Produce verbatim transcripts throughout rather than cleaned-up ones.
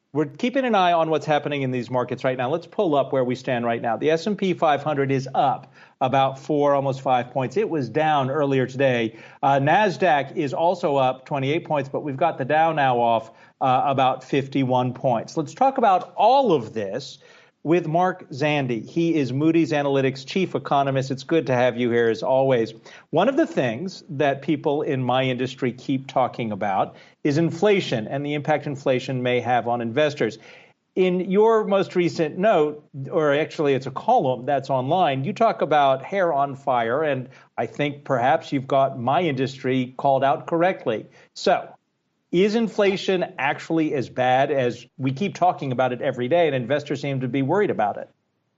We're keeping an eye on what's happening in these markets right now. Let's pull up where we stand right now. The S and P five hundred is up about four, almost five points. It was down earlier today. Uh, NASDAQ is also up twenty-eight points, but we've got the Dow now off uh, about fifty-one points. Let's talk about all of this with Mark Zandi. He is Moody's Analytics chief economist. It's good to have you here as always. One of the things that people in my industry keep talking about is inflation and the impact inflation may have on investors. In your most recent note, or actually it's a column that's online, you talk about hair on fire, and I think perhaps you've got my industry called out correctly. So, is inflation actually as bad as we keep talking about it every day, and investors seem to be worried about it?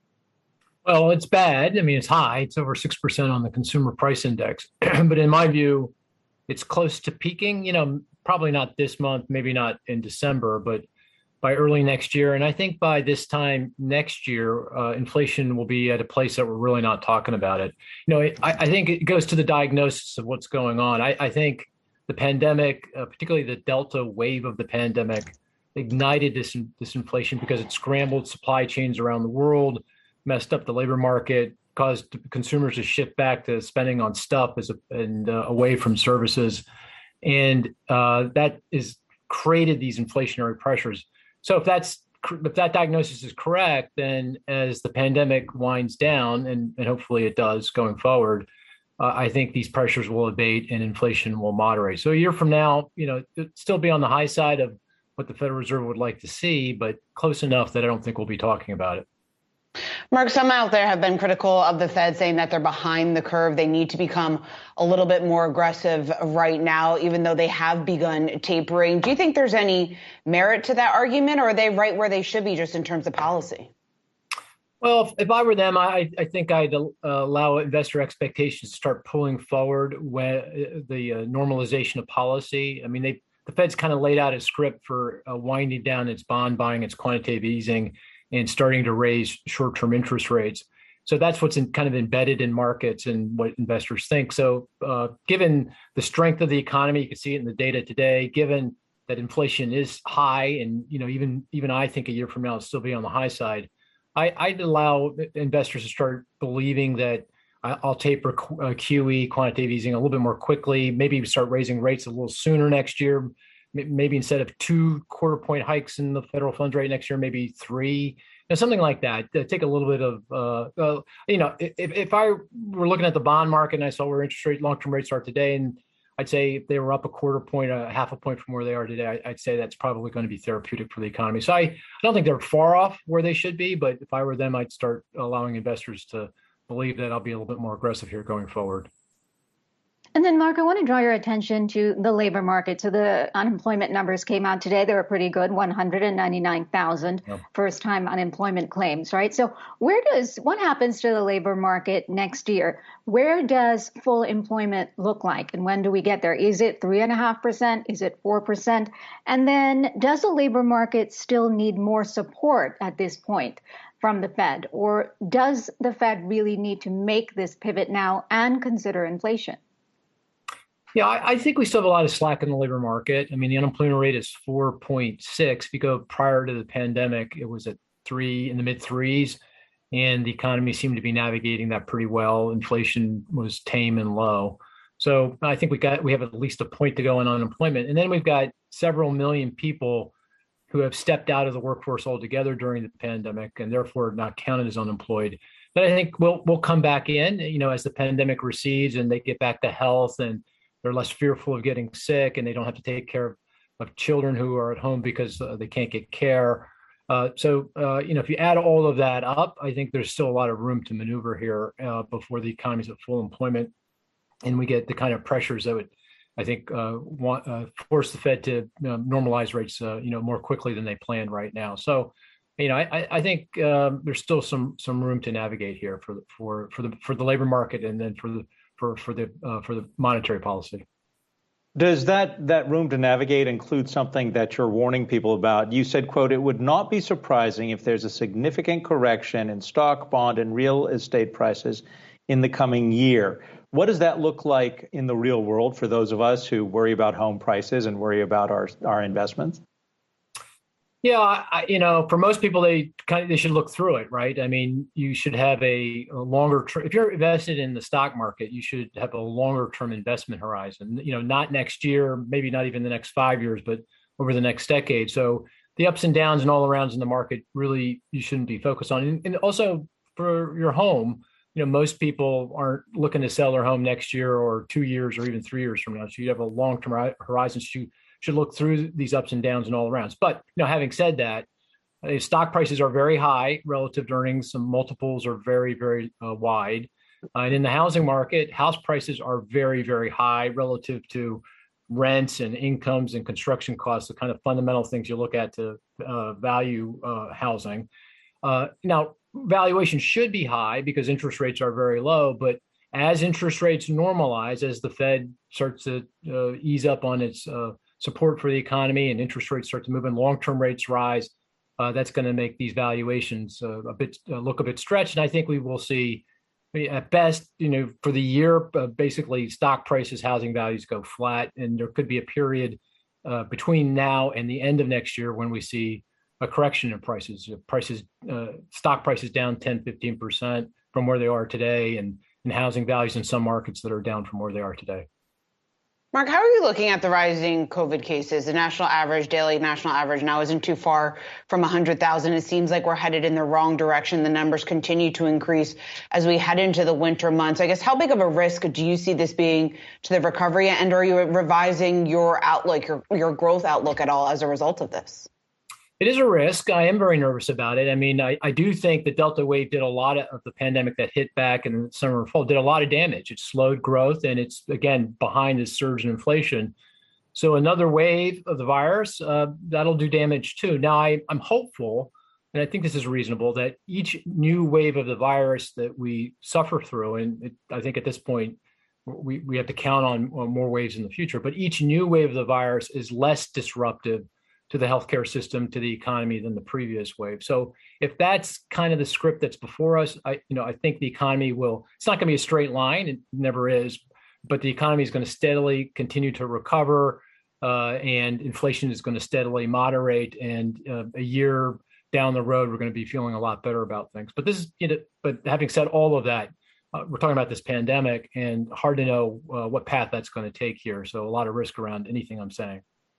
Well, it's bad. I mean, it's high. It's over six percent on the consumer price index. But in my view, it's close to peaking, you know, probably not this month, maybe not in December, but by early next year. And I think by this time next year, uh, inflation will be at a place that we're really not talking about it. You know, it, I, I think it goes to the diagnosis of what's going on. I, I think the pandemic, uh, particularly the Delta wave of the pandemic, ignited this, this inflation because it scrambled supply chains around the world, messed up the labor market, caused consumers to shift back to spending on stuff as a, and uh, away from services. And uh, that is created these inflationary pressures. So if that's if that diagnosis is correct, then as the pandemic winds down, and, and hopefully it does going forward, uh, I think these pressures will abate and inflation will moderate. So a year from now, you know, it'll still be on the high side of what the Federal Reserve would like to see, but close enough that I don't think we'll be talking about it. Mark, some out there have been critical of the Fed, saying that they're behind the curve. They need to become a little bit more aggressive right now, even though they have begun tapering. Do you think there's any merit to that argument, or are they right where they should be just in terms of policy? Well, if, if I were them, I, I think I'd uh, allow investor expectations to start pulling forward when, uh, the uh, normalization of policy. I mean, they, the Fed's kind of laid out a script for uh, winding down its bond buying, its quantitative easing, and starting to raise short-term interest rates. So that's what's in, kind of embedded in markets and what investors think. So uh, given the strength of the economy, you can see it in the data today, given that inflation is high, and you know even even I think a year from now it'll still be on the high side, I, I'd allow investors to start believing that I'll taper Q E, quantitative easing, a little bit more quickly, maybe start raising rates a little sooner next year. Maybe instead of two quarter point hikes in the federal funds rate next year, maybe three, you know, something like that. Take a little bit of, uh, uh, you know, if, if I were looking at the bond market and I saw where interest rate, long-term rates are today, and I'd say if they were up a quarter point, a half a point from where they are today, I, I'd say that's probably going to be therapeutic for the economy. So I, I don't think they're far off where they should be, but if I were them, I'd start allowing investors to believe that I'll be a little bit more aggressive here going forward. And then, Mark, I want to draw your attention to the labor market. So the unemployment numbers came out today. They were pretty good, one hundred ninety-nine thousand yep. first-time unemployment claims, right? So where does, what happens to the labor market next year? Where does full employment look like? And when do we get there? Is it three point five percent? Is it four percent? And then does the labor market still need more support at this point from the Fed? Or does the Fed really need to make this pivot now and consider inflation? Yeah, I, I think we still have a lot of slack in the labor market. I mean, the unemployment rate is four point six. If you go prior to the pandemic, it was at three, in the mid threes, and the economy seemed to be navigating that pretty well. Inflation was tame and low. So I think we got we have at least a point to go on unemployment. And then we've got several million people who have stepped out of the workforce altogether during the pandemic and therefore not counted as unemployed. But I think we'll we'll come back in, you know, as the pandemic recedes and they get back to health and they're less fearful of getting sick, and they don't have to take care of, of children who are at home because uh, they can't get care. Uh, so, uh, you know, if you add all of that up, I think there's still a lot of room to maneuver here uh, before the economy's at full employment, and we get the kind of pressures that would, I think, uh, want, uh, force the Fed to uh, normalize rates, uh, you know, more quickly than they planned right now. So, you know, I, I think um, there's still some some room to navigate here for the, for for the for the labor market, and then for the for for the uh, for the monetary policy. Does that that room to navigate include something that you're warning people about? You said, quote, "It would not be surprising if there's a significant correction in stock, bond, and real estate prices in the coming year." What does that look like in the real world for those of us who worry about home prices and worry about our our investments? Yeah, I, you know, for most people, they kind of they should look through it, right? I mean, you should have a, a longer term. If you're invested in the stock market, you should have a longer term investment horizon. You know, not next year, maybe not even the next five years, but over the next decade. So the ups and downs and all arounds in the market really you shouldn't be focused on. And, and also for your home, you know, most people aren't looking to sell their home next year or two years or even three years from now. So you have a long term horizon. So you should look through these ups and downs and all arounds. But you know, having said that, uh, stock prices are very high relative to earnings. Some multiples are very, very uh, wide. Uh, and in the housing market, house prices are very, very high relative to rents and incomes and construction costs, the kind of fundamental things you look at to uh, value uh, housing. Uh, now, valuation should be high because interest rates are very low, but as interest rates normalize, as the Fed starts to uh, ease up on its uh, support for the economy and interest rates start to move and long-term rates rise, uh, that's going to make these valuations uh, a bit uh, look a bit stretched. And I think we will see, at best, you know, for the year, uh, basically stock prices, housing values go flat, and there could be a period uh, between now and the end of next year when we see a correction in prices. Prices, uh, stock prices down ten, fifteen percent from where they are today, and, and housing values in some markets that are down from where they are today. Mark, how are you looking at the rising COVID cases? The national average, daily national average now isn't too far from one hundred thousand. It seems like we're headed in the wrong direction. The numbers continue to increase as we head into the winter months. I guess, how big of a risk do you see this being to the recovery? And are you revising your outlook, your, your growth outlook at all as a result of this? It is a risk. I am very nervous about it. I mean, I, I do think the Delta wave did a lot of, of the pandemic that hit back in the summer and fall, did a lot of damage. It slowed growth, and it's, again, behind this surge in inflation. So another wave of the virus, uh, that'll do damage too. Now, I, I'm hopeful, and I think this is reasonable, that each new wave of the virus that we suffer through, and it, I think at this point, we, we have to count on, on more waves in the future, but each new wave of the virus is less disruptive to the healthcare system, to the economy than the previous wave. So if that's kind of the script that's before us, I, you know, I think the economy will, it's not going to be a straight line. It never is, but the economy is going to steadily continue to recover uh, and inflation is going to steadily moderate. And uh, a year down the road, we're going to be feeling a lot better about things. But this is, you know, but having said all of that, uh, we're talking about this pandemic and hard to know uh, what path that's going to take here. So a lot of risk around anything I'm saying.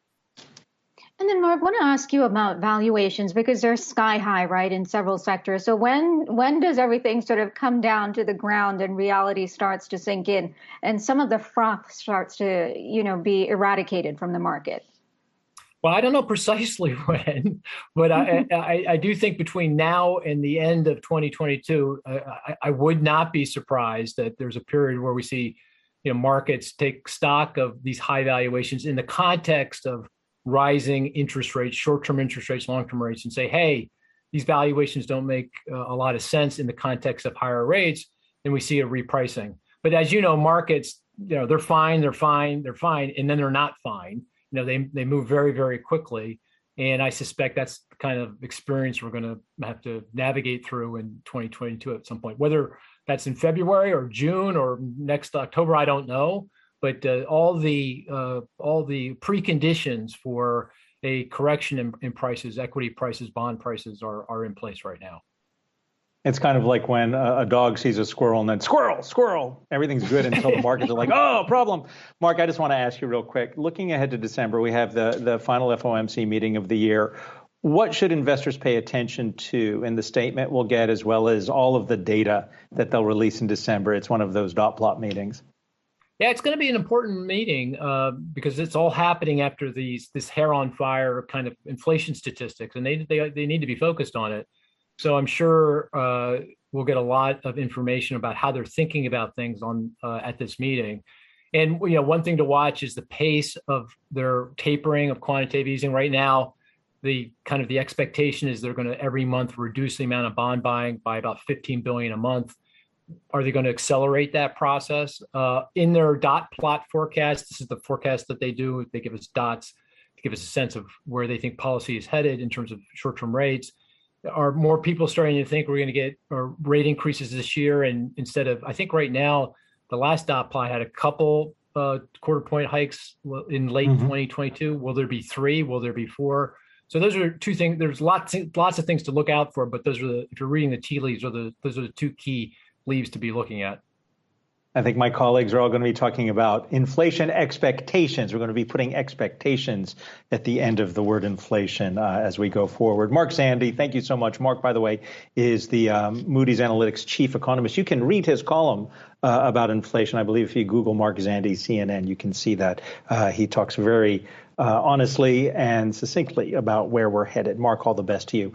And then, Mark, I want to ask you about valuations because they're sky high, right, in several sectors. So when when does everything sort of come down to the ground and reality starts to sink in and some of the froth starts to, you know, be eradicated from the market? Well, I don't know precisely when, but I, I, I do think between now and the end of twenty twenty-two, I, I would not be surprised that there's a period where we see, you know, markets take stock of these high valuations in the context of rising interest rates, short-term interest rates, long-term rates, and say, hey, these valuations don't make uh, a lot of sense in the context of higher rates, then we see a repricing. But as you know, markets, you know, they're fine, they're fine, they're fine, and then they're not fine. You know, they they move very, very quickly. And I suspect that's the kind of experience we're going to have to navigate through in twenty twenty-two at some point. Whether that's in February or June or next October, I don't know. But uh, all the uh, all the preconditions for a correction in, in prices, equity prices, bond prices are are in place right now. It's kind of like when a dog sees a squirrel and then squirrel, squirrel. Everything's good until the markets are like, oh, problem. Mark, I just want to ask you real quick. Looking ahead to December, we have the the final F O M C meeting of the year. What should investors pay attention to in the statement we'll get, as well as all of the data that they'll release in December? It's one of those dot plot meetings. Yeah, it's going to be an important meeting uh, because it's all happening after these this hair on fire kind of inflation statistics, and they they they need to be focused on it. So I'm sure uh, we'll get a lot of information about how they're thinking about things on uh, at this meeting. And you know, one thing to watch is the pace of their tapering of quantitative easing. Right now, the kind of the expectation is they're going to every month reduce the amount of bond buying by about fifteen billion dollars a month. Are they going to accelerate that process? Uh, in their dot plot forecast, this is the forecast that they do. They give us dots to give us a sense of where they think policy is headed in terms of short-term rates. Are more people starting to think we're going to get or rate increases this year? And instead of, I think right now, the last dot plot had a couple uh, quarter point hikes in late mm-hmm. twenty twenty-two. Will there be three? Will there be four? So those are two things. There's lots, lots of things to look out for, but those are the, if you're reading the tea leaves, are the, those are the two key leaves to be looking at. I think my colleagues are all going to be talking about inflation expectations. We're going to be putting expectations at the end of the word inflation uh, as we go forward. Mark Zandi, thank you so much. Mark, by the way, is the um, Moody's Analytics chief economist. You can read his column uh, about inflation. I believe if you Google Mark Zandi, C N N, you can see that. Uh, he talks very uh, honestly and succinctly about where we're headed. Mark, all the best to you.